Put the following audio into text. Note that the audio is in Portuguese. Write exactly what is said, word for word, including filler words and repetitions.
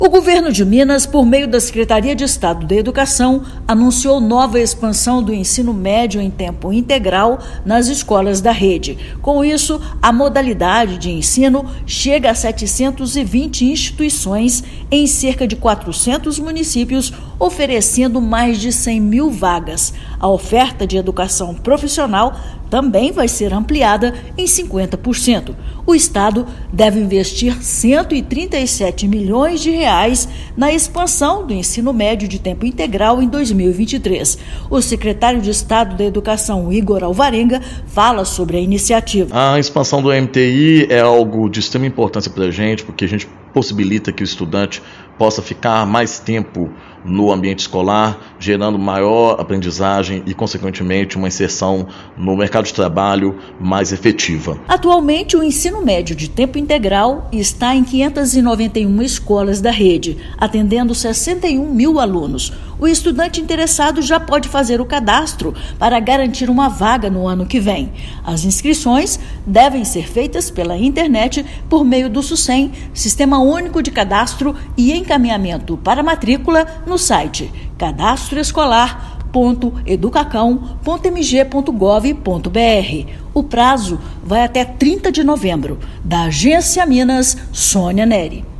O governo de Minas, por meio da Secretaria de Estado da Educação, anunciou nova expansão do ensino médio em tempo integral nas escolas da rede. Com isso, a modalidade de ensino chega a setecentas e vinte instituições em cerca de quatrocentos municípios, oferecendo mais de cem mil vagas. A oferta de educação profissional também vai ser ampliada em cinquenta por cento. O Estado deve investir cento e trinta e sete milhões de reais na expansão do ensino médio de tempo integral em dois mil e vinte e três. O secretário de Estado da Educação, Igor Alvarenga, fala sobre a iniciativa. A expansão do M T I é algo de extrema importância para a gente, porque a gente possibilita que o estudante possa ficar mais tempo no ambiente escolar, gerando maior aprendizagem e, consequentemente, uma inserção no mercado de trabalho mais efetiva. Atualmente, o ensino médio de tempo integral está em quinhentas e noventa e uma escolas da rede, atendendo sessenta e um mil alunos. O estudante interessado já pode fazer o cadastro para garantir uma vaga no ano que vem. As inscrições devem ser feitas pela internet por meio do SUSEM, Sistema Único de Cadastro e Encaminhamento para Matrícula, no site cadastroescolar ponto educacão ponto m g ponto gov ponto b r. O prazo vai até trinta de novembro. Da Agência Minas, Sônia Neri.